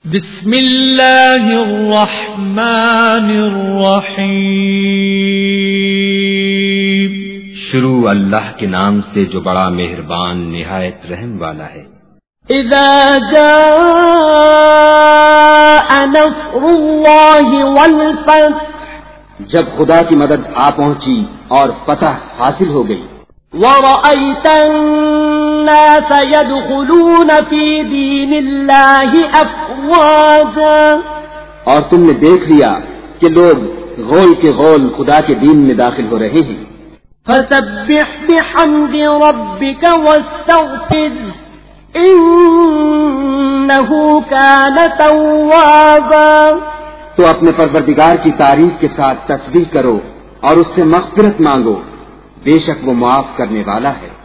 बिस्मिल्लाहिर्रहमानिर्रहीम। शुरू अल्लाह के नाम से जो बड़ा मेहरबान निहायत रहम वाला है। इज़ा जाअ नस्रुल्लाहि वल फत्ह, जब खुदा की मदद आ पहुंची और फतह हासिल हो गई। वरअयतन्नास यदखुलून फी दीनिल्लाहि अफ़वाजा, और तुमने देख लिया कि लोग गोल के गोल खुदा के दीन में दाखिल हो रहे हैं। फसब्बिह बिहम्दि रब्बिका वस्तग़फिर इन्नहु कान तव्वाबा, तो अपने परवरदिगार की तारीफ के साथ तस्बीह करो और उससे मग़फ़िरत मांगो, बेशक वो माफ करने वाला है।